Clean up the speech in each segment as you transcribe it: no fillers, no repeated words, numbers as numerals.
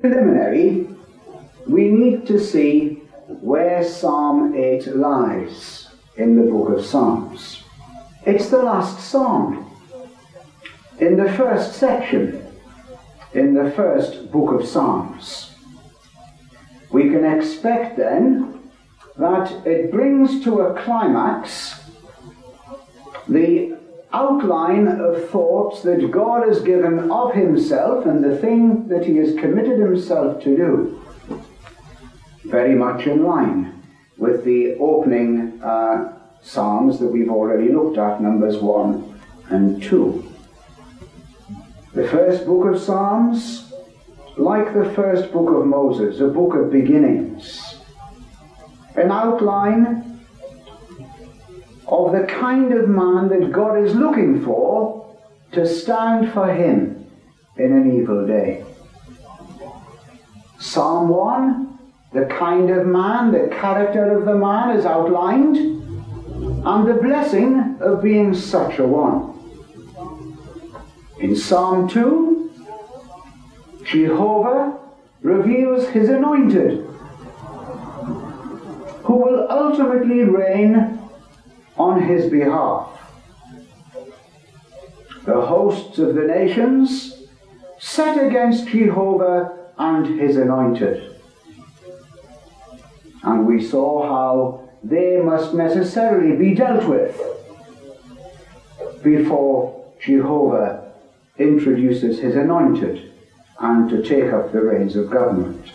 Preliminary, we need to see where Psalm 8 lies in the book of Psalms. It's the last psalm in the first section, in the first book of Psalms. We can expect then that it brings to a climax the outline of thoughts that God has given of himself and the thing that he has committed himself to do. Very much in line with the opening Psalms that we've already looked at, Numbers 1 and 2. The first book of Psalms, like the first book of Moses, a book of beginnings, an outline of the kind of man that God is looking for to stand for him in an evil day. Psalm 1, the kind of man, the character of the man is outlined, and the blessing of being such a one. In Psalm 2, Jehovah reveals his anointed, who will ultimately reign on his behalf. The hosts of the nations set against Jehovah and his anointed. And we saw how they must necessarily be dealt with before Jehovah introduces his anointed and to take up the reins of government.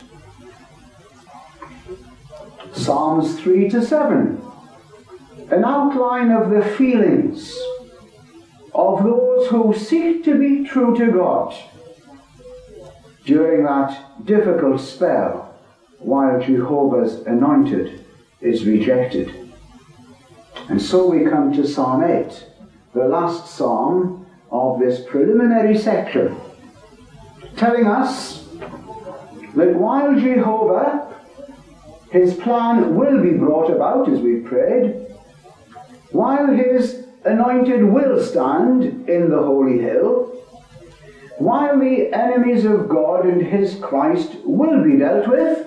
Psalms 3 to 7, an outline of the feelings of those who seek to be true to God during that difficult spell while Jehovah's anointed is rejected. And so we come to Psalm 8, the last psalm of this preliminary section, telling us that while Jehovah, his plan will be brought about as we prayed, while his anointed will stand in the holy hill, while the enemies of God and his Christ will be dealt with,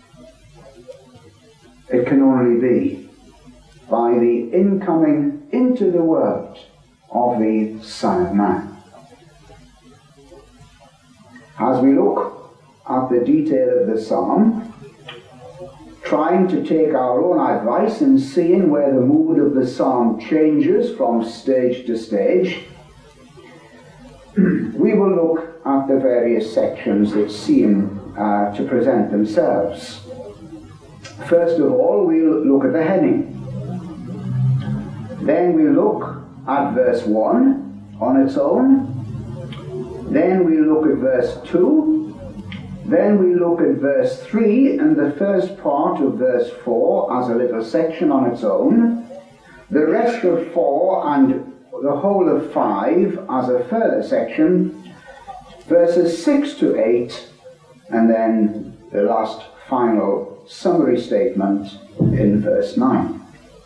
it can only be by the incoming into the world of the Son of Man. As we look at the detail of the psalm, trying to take our own advice and seeing where the mood of the psalm changes from stage to stage, we will look at the various sections that seem to present themselves. First of all, we'll look at the heading. Then we'll look at verse 1 on its own. Then we'll look at verse 2. Then we look at verse 3 and the first part of verse 4 as a little section on its own, the rest of 4 and the whole of 5 as a further section, verses 6 to 8, and then the last final summary statement in verse 9.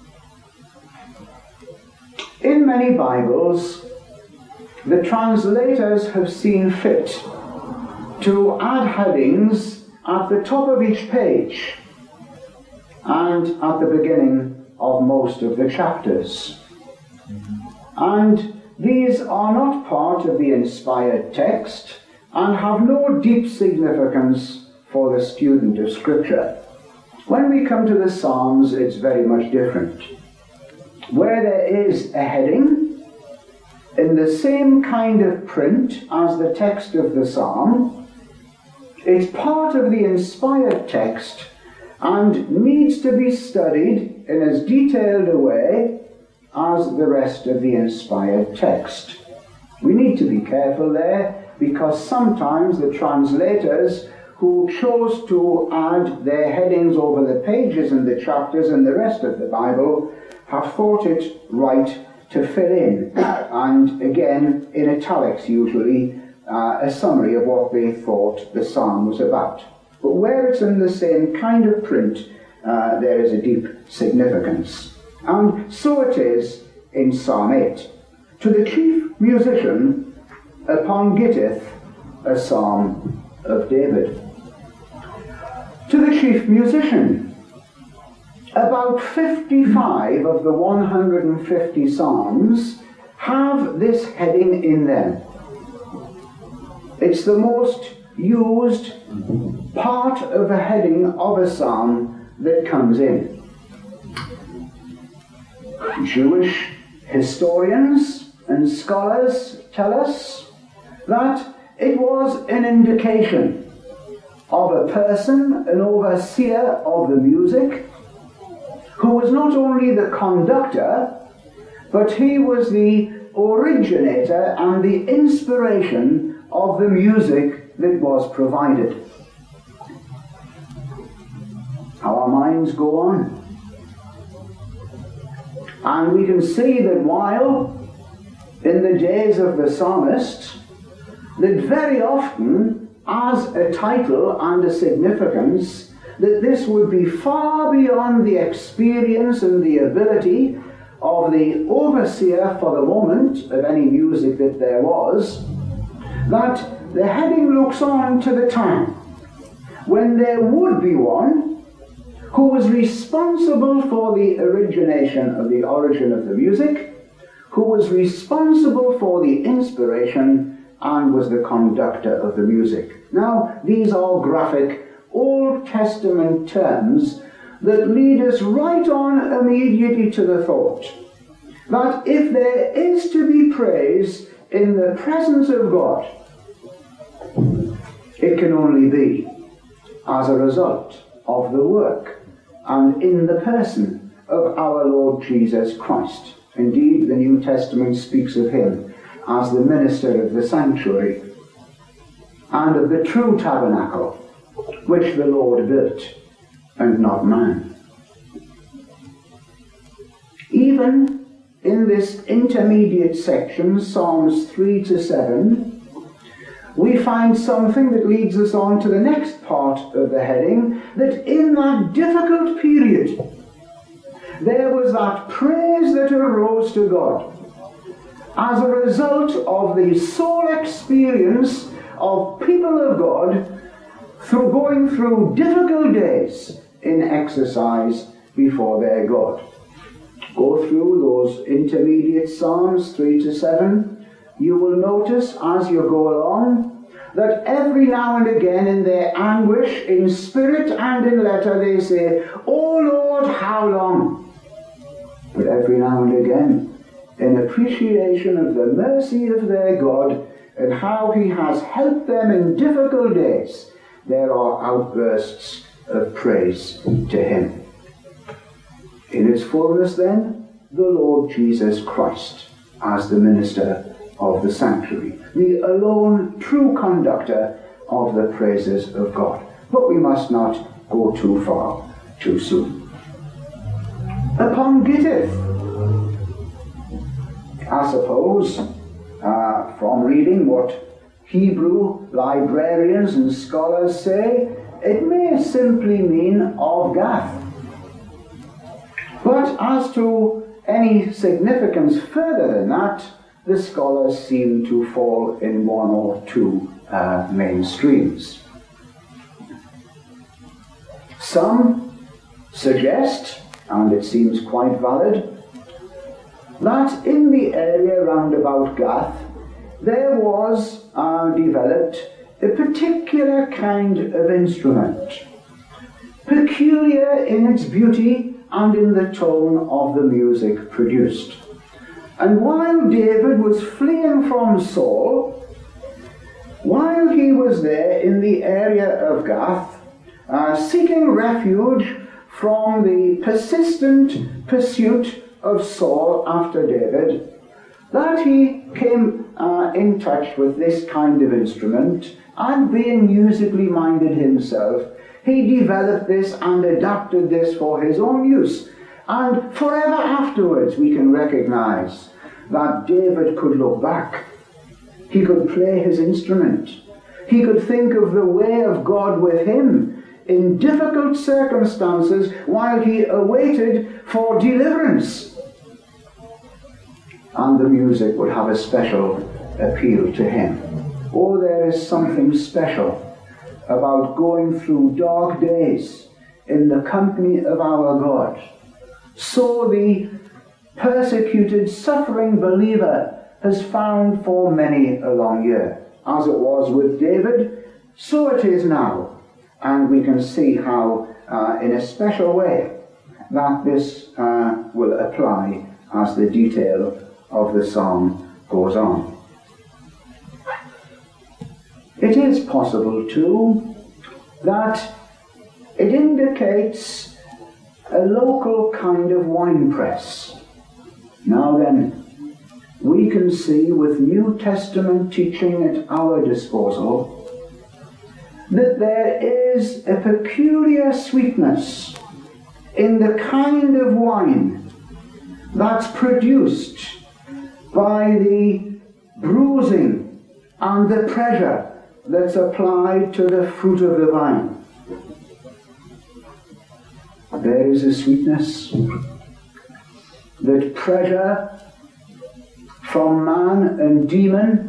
In many Bibles, the translators have seen fit to add headings at the top of each page and at the beginning of most of the chapters. And these are not part of the inspired text and have no deep significance for the student of Scripture. When we come to the Psalms, it's very much different. Where there is a heading in the same kind of print as the text of the psalm, it's part of the inspired text and needs to be studied in as detailed a way as the rest of the inspired text. We need to be careful there because sometimes the translators who chose to add their headings over the pages and the chapters and the rest of the Bible have thought it right to fill in, and again in italics usually, a summary of what they thought the psalm was about. But where it's in the same kind of print, there is a deep significance. And so it is in Psalm 8. To the chief musician, upon gittith a psalm of David. chief musician. About 55 of the 150 psalms have this heading in them. It's the most used part of a heading of a psalm that comes in. Jewish historians and scholars tell us that it was an indication of a person, an overseer of the music, who was not only the conductor, but he was the originator and the inspiration of the music that was provided. Our minds go on. And we can see that while in the days of the psalmist, that very often as a title and a significance, that this would be far beyond the experience and the ability of the overseer for the moment of any music that there was, that the heading looks on to the time when there would be one who was responsible for the origination of the origin of the music, who was responsible for the inspiration and was the conductor of the music. Now, these are graphic Old Testament terms that lead us right on immediately to the thought that if there is to be praise in the presence of God, it can only be as a result of the work and in the person of our Lord Jesus Christ. Indeed, the New Testament speaks of him as the minister of the sanctuary and of the true tabernacle, which the Lord built, and not man. Even in this intermediate section, Psalms 3 to 7, we find something that leads us on to the next part of the heading, that in that difficult period, there was that praise that arose to God as a result of the soul experience of people of God through going through difficult days in exercise before their God. Go through those intermediate Psalms 3 to 7. You will notice as you go along that every now and again in their anguish, in spirit and in letter, they say, "O Lord, how long?" But every now and again, in appreciation of the mercy of their God and how he has helped them in difficult days, there are outbursts of praise to him. In its fullness then, the Lord Jesus Christ as the minister of the sanctuary, the alone true conductor of the praises of God. But we must not go too far too soon. Upon Gittith, I suppose, from reading what Hebrew librarians and scholars say, it may simply mean of Gath. But as to any significance further than that, the scholars seem to fall in one or two main streams. Some suggest, and it seems quite valid, that in the area round about Gath there was developed a particular kind of instrument, peculiar in its beauty and in the tone of the music produced. And while David was fleeing from Saul, while he was there in the area of Gath, seeking refuge from the persistent pursuit of Saul after David, that he came in touch with this kind of instrument, and being musically minded himself, he developed this and adapted this for his own use. And forever afterwards we can recognize that David could look back. He could play his instrument. He could think of the way of God with him in difficult circumstances while he awaited for deliverance. And the music would have a special appeal to him. Oh, there is something special about going through dark days in the company of our God. So the persecuted, suffering believer has found for many a long year. As it was with David, so it is now. And we can see how, in a special way, that this will apply as the detail of the psalm goes on. It is possible, too, that it indicates a local kind of wine press. Now then, we can see with New Testament teaching at our disposal that there is a peculiar sweetness in the kind of wine that's produced by the bruising and the pressure that's applied to the fruit of the vine. There is a sweetness that pressure from man and demon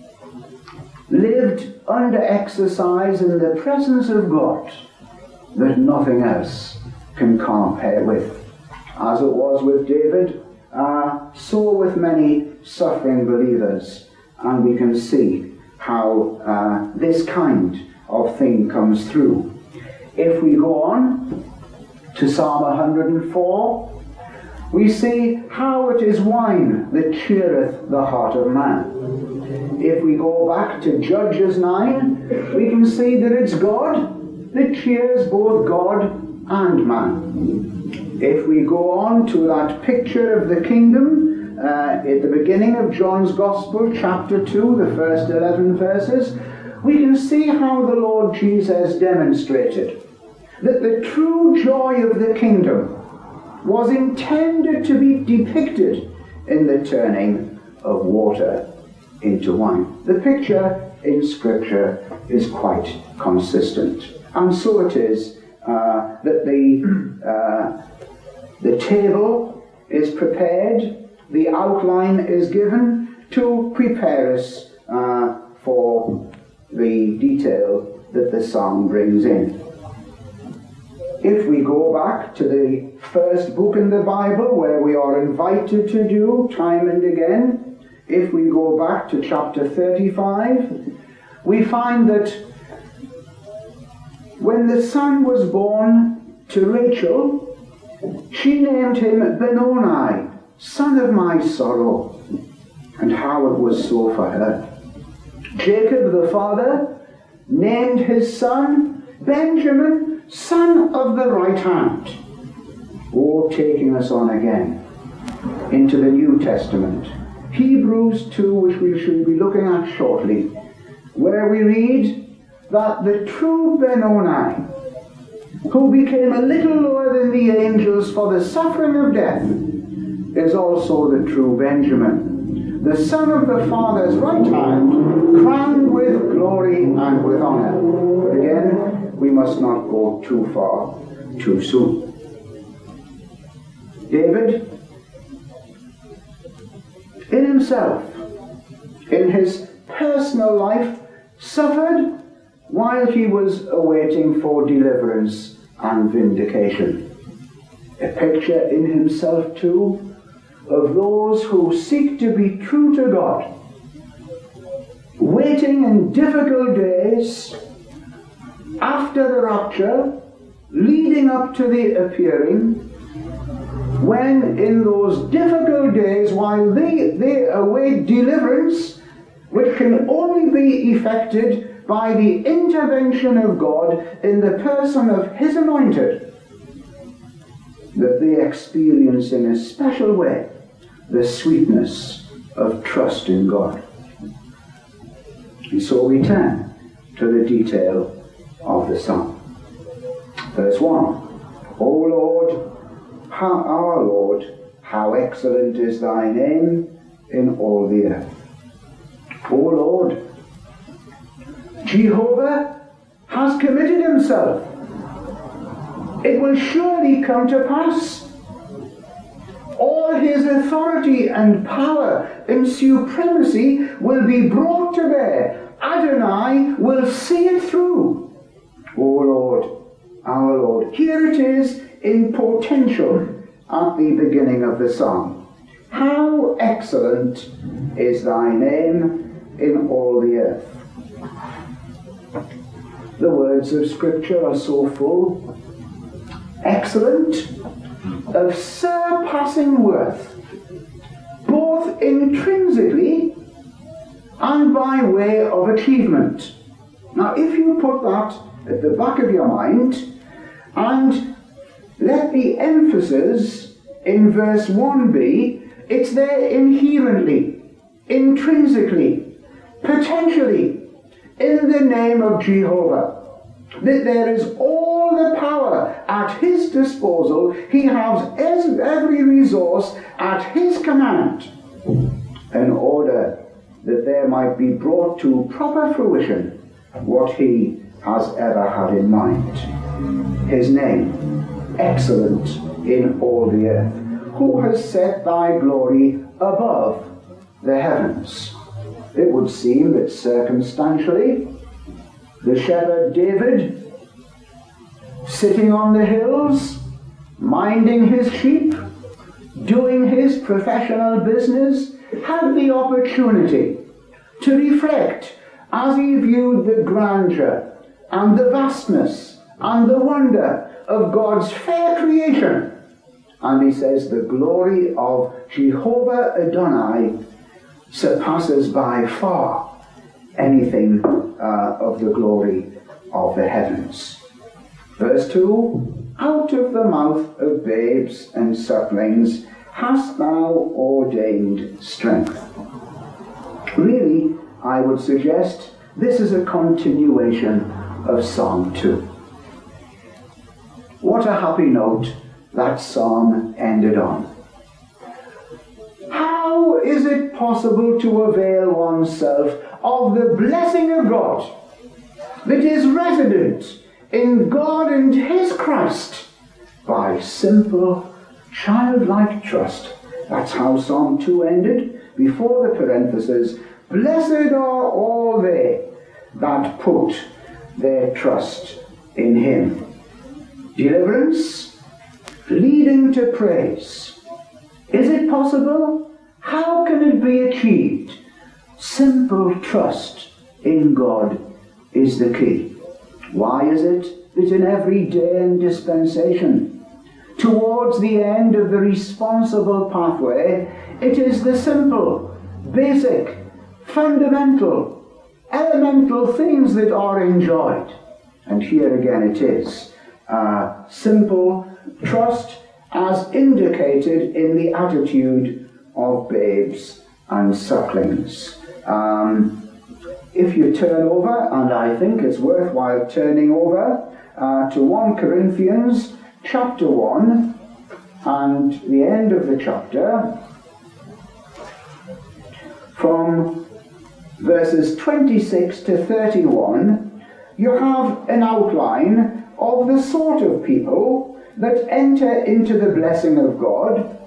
lived under exercise in the presence of God that nothing else can compare with. As it was with David, so with many suffering believers. And we can see how this kind of thing comes through. If we go on to Psalm 104, we see how it is wine that cheereth the heart of man. If we go back to Judges 9, we can see that it's God that cheers both God and man. If we go on to that picture of the kingdom at the beginning of John's Gospel, chapter 2, the first 11 verses, we can see how the Lord Jesus demonstrated that the true joy of the kingdom was intended to be depicted in the turning of water into wine. The picture in Scripture is quite consistent. And so it is that the table is prepared, the outline is given to prepare us for the detail that the psalm brings in. If we go back to the first book in the Bible, where we are invited to do time and again, if we go back to chapter 35, we find that when the son was born to Rachel, she named him Benoni, son of my sorrow, and how it was so for her. Jacob the father named his son Benjamin, son of the right hand. Oh, taking us on again into the New Testament. Hebrews 2, which we shall be looking at shortly, where we read that the true Benoni, who became a little lower than the angels for the suffering of death, is also the true Benjamin, the son of the Father's right hand, crowned with glory and with honor. But again, we must not go too far too soon. David, in himself, in his personal life, suffered while he was awaiting for deliverance and vindication. A picture in himself, too, of those who seek to be true to God, waiting in difficult days after the rapture, leading up to the appearing, when in those difficult days, while they await deliverance, which can only be effected by the intervention of God in the person of His anointed, that they experience in a special way the sweetness of trust in God. And so we turn to the detail of the psalm. Verse 1. O Lord, our Lord, how excellent is thy name in all the earth. O Lord, Jehovah has committed himself. It will surely come to pass. All his authority and power and supremacy will be brought to bear. Adonai will see it through. O Lord, our Lord, So here it is in potential at the beginning of the psalm. How excellent is thy name in all the earth. The words of Scripture are so full, excellent, of surpassing worth, both intrinsically and by way of achievement. Now, if you put that at the back of your mind and let the emphasis in verse 1 be, it's there inherently, intrinsically, potentially, in the name of Jehovah, that there is all the power at his disposal. He has every resource at his command in order that there might be brought to proper fruition what he has ever had in mind. His name, excellent in all the earth. Who has set thy glory above the heavens? It would seem that circumstantially, the shepherd David, sitting on the hills, minding his sheep, doing his professional business, had the opportunity to reflect as he viewed the grandeur and the vastness and the wonder of God's fair creation. And he says, the glory of Jehovah Adonai surpasses by far anything of the glory of the heavens. Verse 2, out of the mouth of babes and sucklings hast thou ordained strength. Really, I would suggest this is a continuation of Psalm 2. What a happy note that psalm ended on. How is it possible to avail oneself of the blessing of God that is resident in God and his Christ by simple, childlike trust? That's how Psalm 2 ended, before the parenthesis, blessed are all they that put their trust in him. Deliverance leading to praise. Is it possible? How can it be achieved? Simple trust in God is the key. Why is it that in every day and dispensation, towards the end of the responsible pathway, it is the simple, basic, fundamental, elemental things that are enjoyed? And here again it is. Simple trust as indicated in the attitude of babes and sucklings. If you turn over, and I think it's worthwhile turning over to 1 Corinthians chapter 1 and the end of the chapter, from verses 26 to 31, you have an outline of the sort of people that enter into the blessing of God,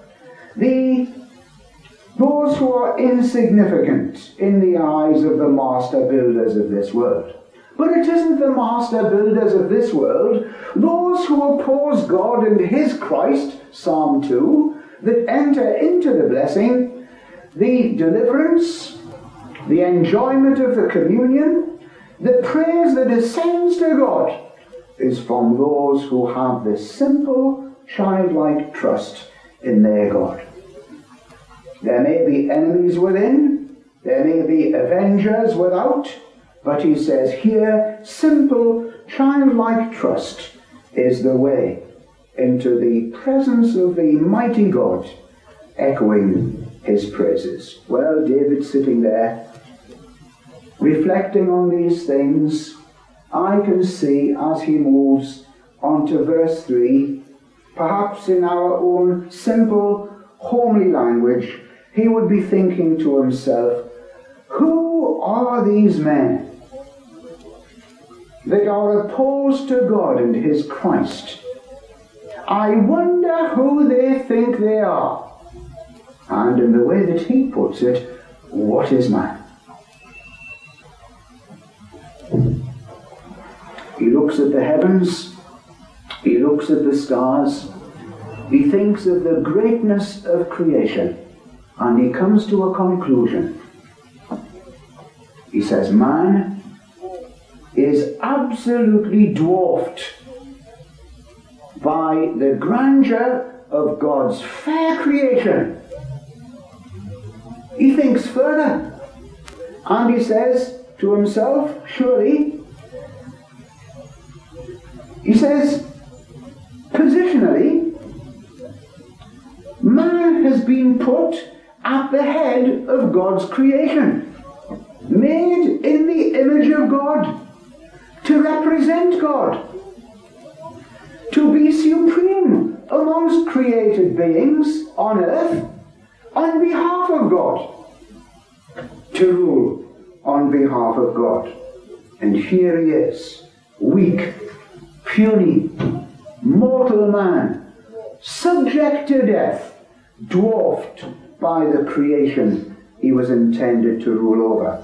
those who are insignificant in the eyes of the master builders of this world. But it isn't the master builders of this world, those who oppose God and his Christ, Psalm 2, that enter into the blessing, the deliverance, the enjoyment of the communion, the praise that ascends to God, is from those who have this simple, childlike trust in their God. There may be enemies within, there may be avengers without, but he says here, simple, childlike trust is the way into the presence of the mighty God, echoing his praises. Well, David's sitting there, reflecting on these things. I can see as he moves on to verse 3, perhaps in our own simple, homely language, he would be thinking to himself, who are these men that are opposed to God and his Christ? I wonder who they think they are. And in the way that he puts it, what is man? He looks at the heavens He looks at the stars, he thinks of the greatness of creation, and he comes to a conclusion. He says, man is absolutely dwarfed by the grandeur of God's fair creation. He thinks further, and he says to himself, surely, he says, positionally, man has been put at the head of God's creation, made in the image of God, to represent God, to be supreme amongst created beings on earth on behalf of God, to rule on behalf of God. And here he is, weak, puny, mortal man, subject to death, dwarfed by the creation he was intended to rule over.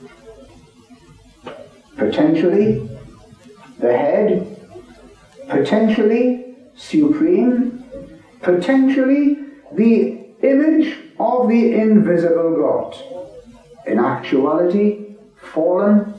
Potentially the head, potentially supreme, potentially the image of the invisible God. In actuality, fallen,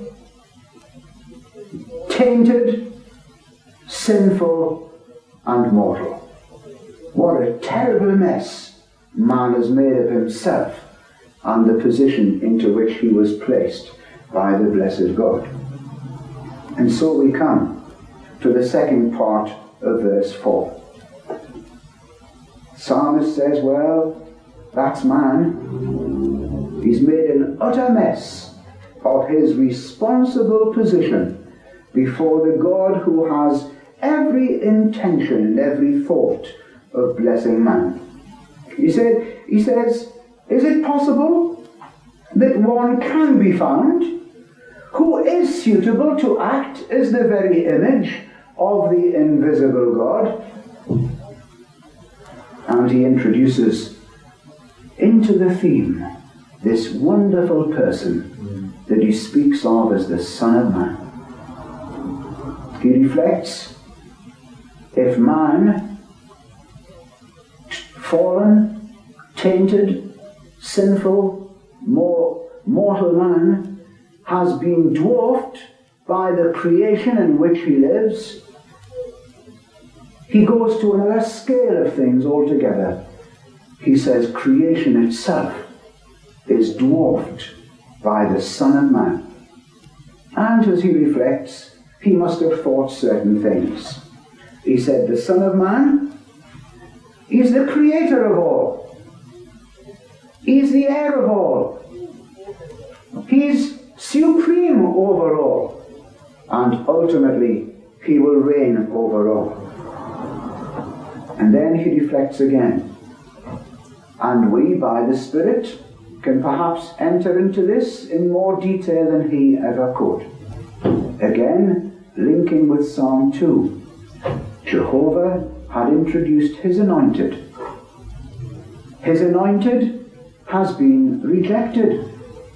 tainted, sinful, and mortal. What a terrible mess man has made of himself and the position into which he was placed by the blessed God. And so we come to the second part of verse 4. Psalmist says, well, that's man. He's made an utter mess of his responsible position before the God who has every intention and every thought of blessing man. He says, is it possible that one can be found who is suitable to act as the very image of the invisible God? And he introduces into the theme this wonderful person that he speaks of as the Son of Man. He reflects, if man, fallen, tainted, sinful, mortal man, has been dwarfed by the creation in which he lives, he goes to another scale of things altogether. He says creation itself is dwarfed by the Son of Man. And as he reflects, he must have thought certain things. He said, the Son of Man is the creator of all. He's the heir of all. He's supreme over all. And ultimately, he will reign over all. And then he reflects again. And we, by the Spirit, can perhaps enter into this in more detail than he ever could. Again, linking with Psalm 2. Jehovah had introduced his anointed. His anointed has been rejected.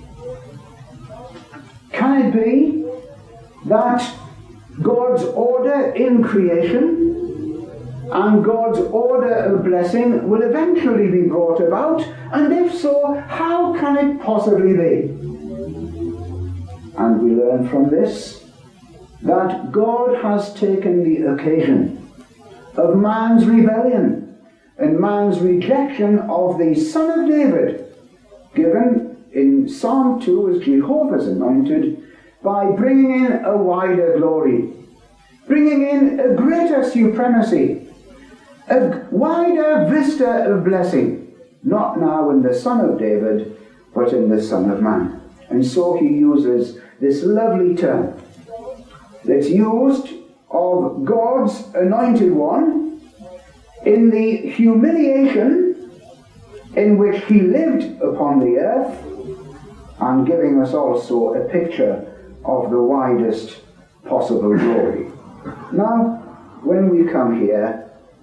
Can it be that God's order in creation and God's order of blessing will eventually be brought about? And if so, how can it possibly be? And we learn from this that God has taken the occasion of man's rebellion and man's rejection of the Son of David, given in Psalm 2 as Jehovah's anointed, by bringing in a wider glory, bringing in a greater supremacy, a wider vista of blessing, not now in the Son of David, but in the Son of Man. And so he uses this lovely term that's used of God's anointed one in the humiliation in which he lived upon the earth, and giving us also a picture of the widest possible glory. Now, when we come here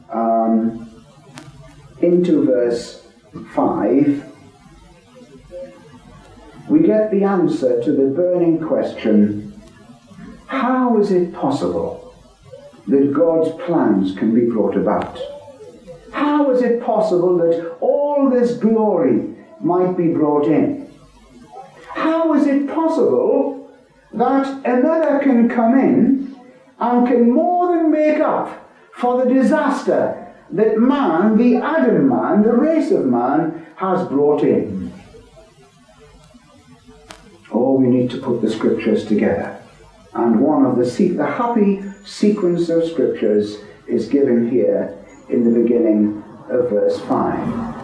into verse 5, we get the answer to the burning question, how is it possible that God's plans can be brought about? How is it possible that all this glory might be brought in? How is it possible that another can come in and can more than make up for the disaster that man, the Adam man, the race of man, has brought in? Oh, we need to put the scriptures together. And one of the happy sequence of scriptures is given here in the beginning of verse 5.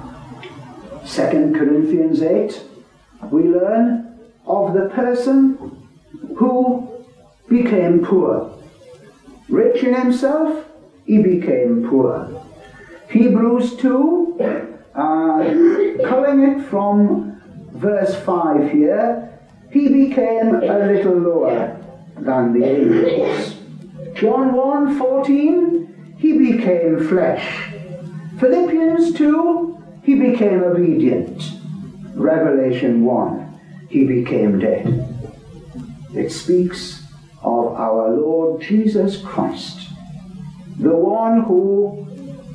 2 Corinthians 8, we learn of the person who became poor. Rich in himself, he became poor. Hebrews 2, culling it from verse 5 here, he became a little lower than the angels. John 1:14, he became flesh. Philippians 2, he became obedient. Revelation 1, he became dead. It speaks of our Lord Jesus Christ, the one who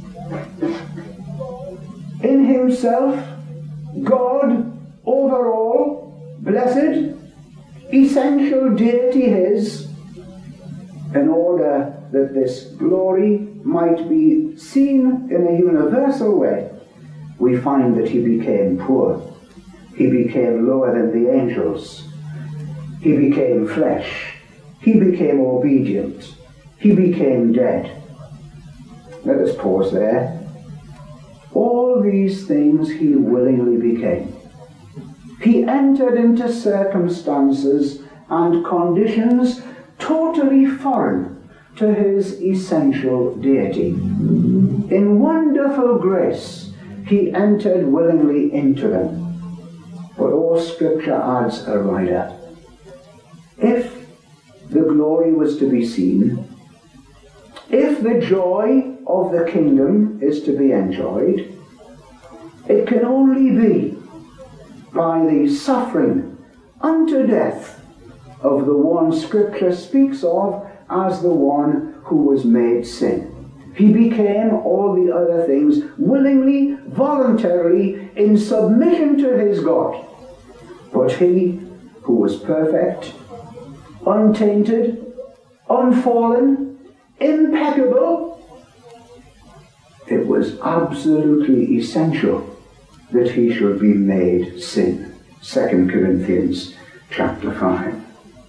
in himself, God over all, blessed, essential deity his, in order that this glory might be seen in a universal way, we find that he became poor. He became lower than the angels. He became flesh. He became obedient. He became dead. Let us pause there. All these things he willingly became. He entered into circumstances and conditions totally foreign to his essential deity. In wonderful grace, he entered willingly into them. But all Scripture adds a rider. If the glory was to be seen, if the joy of the kingdom is to be enjoyed, it can only be by the suffering unto death of the one Scripture speaks of as the one who was made sin. He became all the other things willingly, voluntarily, in submission to his God. But he who was perfect, untainted, unfallen, impeccable, it was absolutely essential that he should be made sin. 2 Corinthians chapter 5.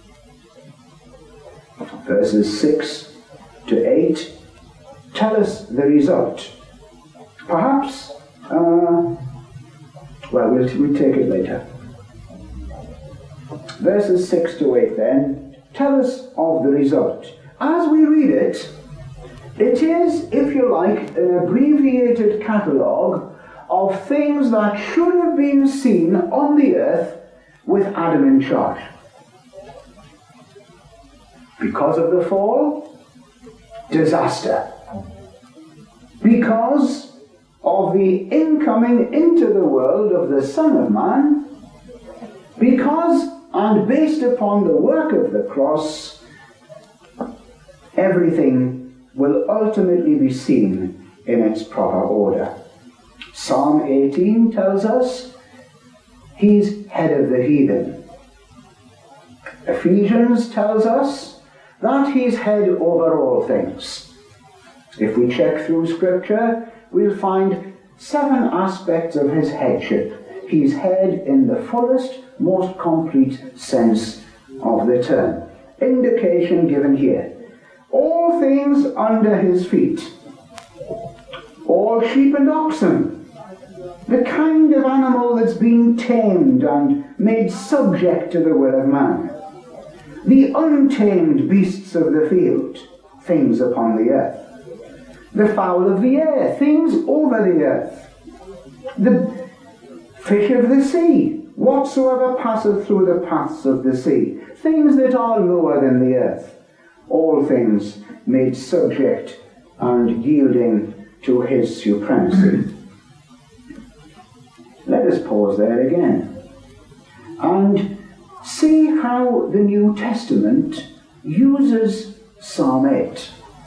Verses 6 to 8 tell us the result. Perhaps, we'll take it later. Verses 6 to 8 then tell us of the result. As we read it, it is, if you like, an abbreviated catalogue of things that should have been seen on the earth with Adam in charge. Because of the fall, disaster. Because of the incoming into the world of the Son of Man, because and based upon the work of the cross, everything will ultimately be seen in its proper order. Psalm 18 tells us he's head of the heathen. Ephesians tells us that he's head over all things. If we check through Scripture, we'll find 7 aspects of his headship. He's head in the fullest, most complete sense of the term. Indication given here. All things under his feet. All sheep and oxen. The kind of animal that's been tamed and made subject to the will of man. The untamed beasts of the field, things upon the earth. The fowl of the air, things over the earth. The fish of the sea, whatsoever passeth through the paths of the sea, things that are lower than the earth. All things made subject and yielding to his supremacy. Let us pause there again and see how the New Testament uses Psalm 8.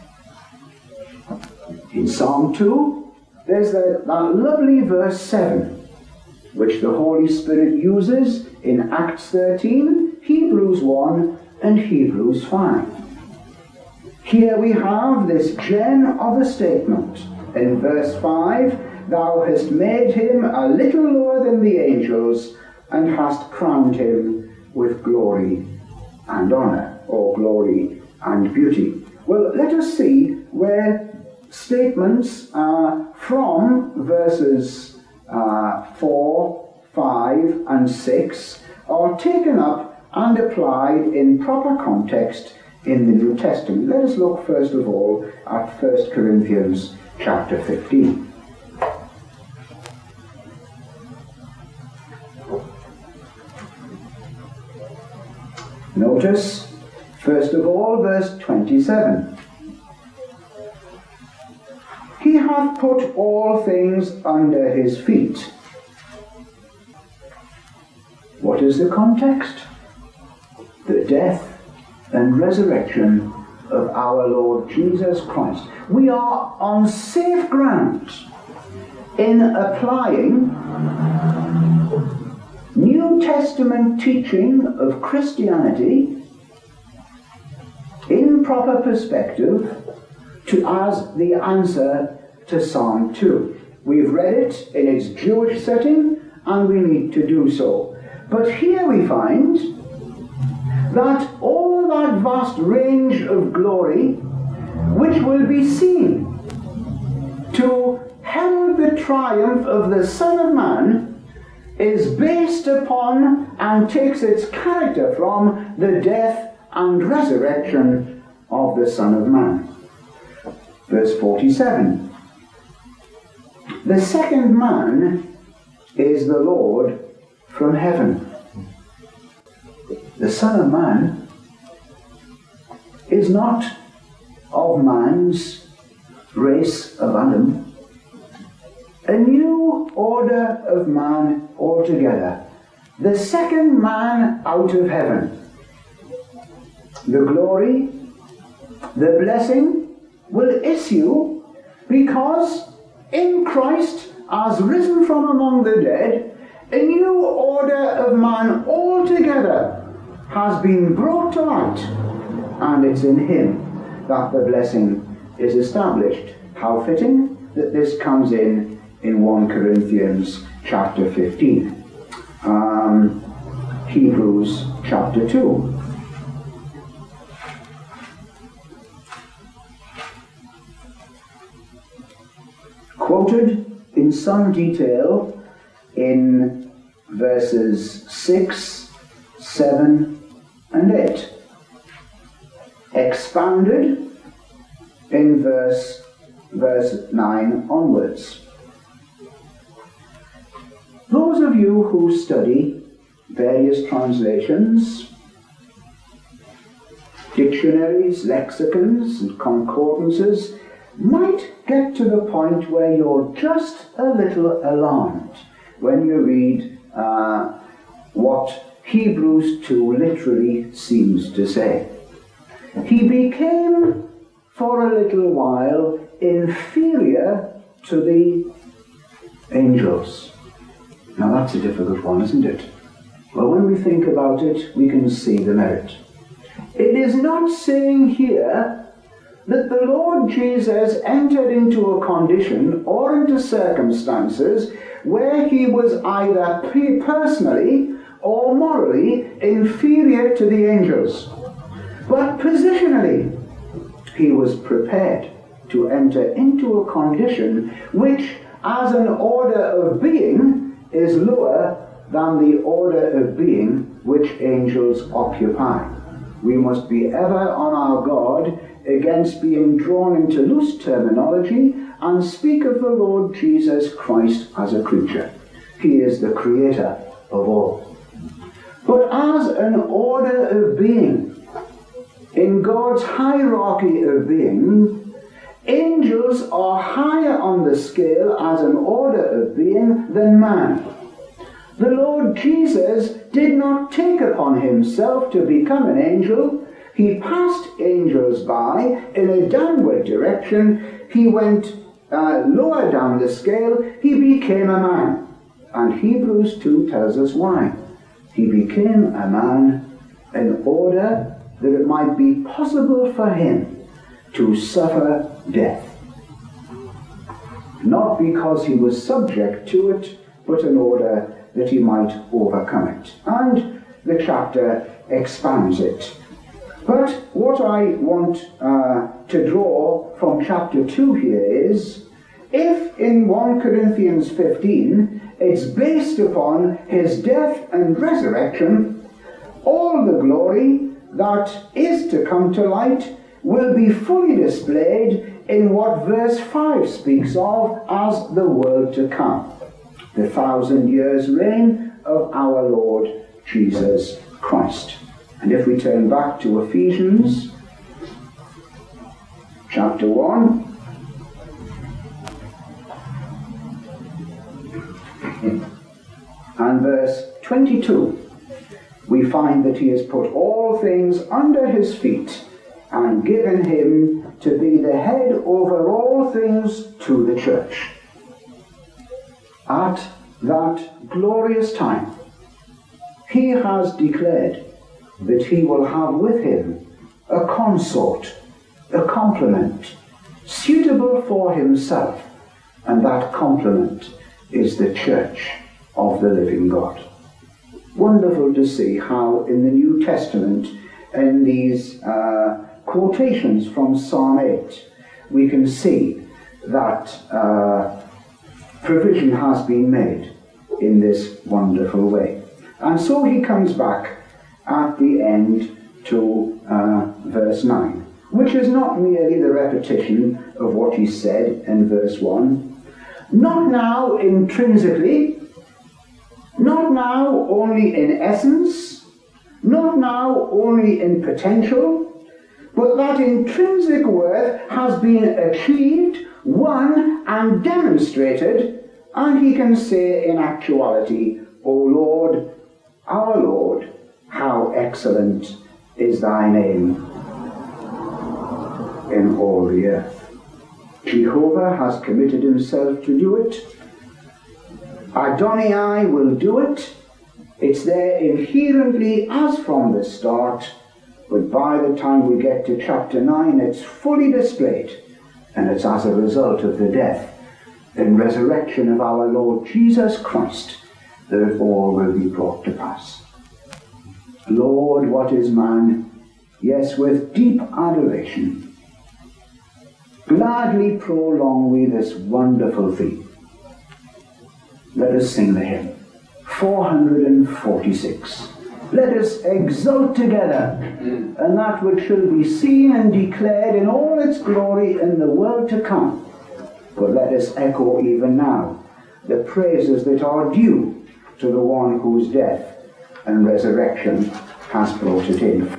In Psalm 2, there's that lovely verse 7, which the Holy Spirit uses in Acts 13, Hebrews 1, and Hebrews 5. Here we have this gem of a statement. In verse 5, thou hast made him a little lower than the angels, and hast crowned him with glory and honor, or glory and beauty. Well, let us see where statements from verses 4, 5, and 6 are taken up and applied in proper context in the New Testament. Let us look first of all at 1 Corinthians chapter 15. Notice, first of all, verse 27. He hath put all things under his feet. What is the context? The death and resurrection of our Lord Jesus Christ. We are on safe ground in applying New Testament teaching of Christianity in proper perspective as the answer to Psalm 2. We've read it in its Jewish setting, and we need to do so. But here we find that all that vast range of glory which will be seen to herald the triumph of the Son of Man is based upon and takes its character from the death and resurrection of the Son of Man. Verse 47. The second man is the Lord from heaven. The Son of Man is not of man's race of Adam. A new order of man altogether. The second man out of heaven. The glory, the blessing will issue because in Christ, as risen from among the dead, a new order of man altogether has been brought to light, and it's in him that the blessing is established. How fitting that this comes in 1 Corinthians chapter 15. Hebrews chapter 2. Quoted in some detail in verses 6, 7, and 8. Expounded in verse 9 onwards. Those of you who study various translations, dictionaries, lexicons, and concordances might get to the point where you're just a little alarmed when you read what Hebrews 2 literally seems to say. He became for a little while inferior to the angels. Now that's a difficult one, isn't it? Well, when we think about it, we can see the merit. It is not saying here that the Lord Jesus entered into a condition or into circumstances where he was either personally or morally inferior to the angels. But positionally, he was prepared to enter into a condition which, as an order of being, is lower than the order of being which angels occupy. We must be ever on our guard against being drawn into loose terminology and speak of the Lord Jesus Christ as a creature. He is the creator of all. But as an order of being, in God's hierarchy of being, angels are higher on the scale as an order of being than man. The Lord Jesus did not take upon himself to become an angel. He passed angels by in a downward direction. He went lower down the scale. He became a man. And Hebrews 2 tells us why. He became a man in order that it might be possible for him to suffer death. Not because he was subject to it, but in order that he might overcome it. And the chapter expands it. But what I want to draw from chapter 2 here is, if in 1 Corinthians 15 it's based upon his death and resurrection, all the glory that is to come to light will be fully displayed in what verse 5 speaks of as the world to come, the 1,000 years reign of our Lord Jesus Christ. And if we turn back to Ephesians chapter 1, and verse 22, we find that he has put all things under his feet and given him to be the head over all things to the church. At that glorious time, he has declared that he will have with him a consort, a complement, suitable for himself, and that complement is the church of the living God. Wonderful to see how in the New Testament, in these quotations from Psalm 8, we can see that provision has been made in this wonderful way. And so he comes back at the end to verse 9, which is not merely the repetition of what he said in verse 1. Not now intrinsically, not now only in essence, not now only in potential, but that intrinsic worth has been achieved, won, and demonstrated, and he can say in actuality, O Lord, our Lord, how excellent is thy name in all the earth. Jehovah has committed himself to do it. Adonai will do it. It's there inherently as from the start, but by the time we get to chapter 9, it's fully displayed, and it's as a result of the death and resurrection of our Lord Jesus Christ that it all will be brought to pass. Lord, what is man? Yes, with deep adoration, gladly prolong we this wonderful theme. Let us sing the hymn, 446. Let us exult together, and that which shall be seen and declared in all its glory in the world to come. But let us echo even now the praises that are due to the one whose death and resurrection has brought it in.